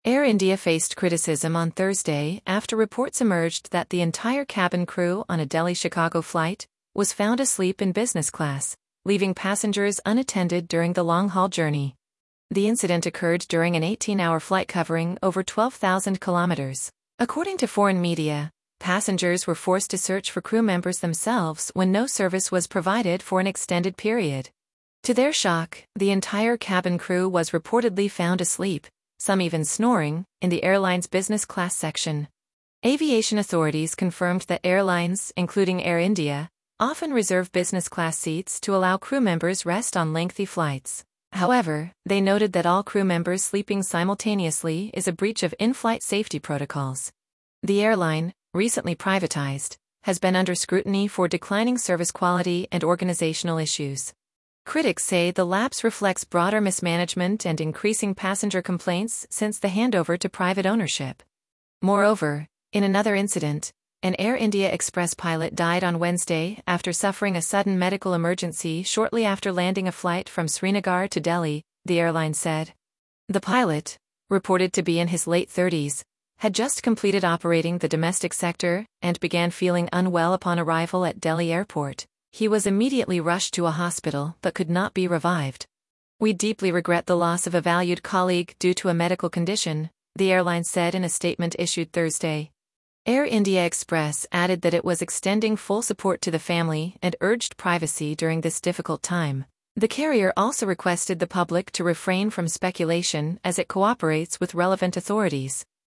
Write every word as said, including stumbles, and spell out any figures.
Air India faced criticism on Thursday after reports emerged that the entire cabin crew on a Delhi-Chicago flight was found asleep in business class, leaving passengers unattended during the long-haul journey. The incident occurred during an eighteen-hour flight covering over twelve thousand kilometers. According to foreign media, passengers were forced to search for crew members themselves when no service was provided for an extended period. To their shock, the entire cabin crew was reportedly found asleep, some even snoring, in the airline's business class section. Aviation authorities confirmed that airlines, including Air India, often reserve business class seats to allow crew members rest on lengthy flights. However, they noted that all crew members sleeping simultaneously is a breach of in-flight safety protocols. The airline, recently privatized, has been under scrutiny for declining service quality and organizational issues. Critics say the lapse reflects broader mismanagement and increasing passenger complaints since the handover to private ownership. Moreover, in another incident, an Air India Express pilot died on Wednesday after suffering a sudden medical emergency shortly after landing a flight from Srinagar to Delhi, the airline said. The pilot, reported to be in his late thirties, had just completed operating the domestic sector and began feeling unwell upon arrival at Delhi Airport. He was immediately rushed to a hospital but could not be revived. "We deeply regret the loss of a valued colleague due to a medical condition," the airline said in a statement issued Thursday. Air India Express added that it was extending full support to the family and urged privacy during this difficult time. The carrier also requested the public to refrain from speculation as it cooperates with relevant authorities.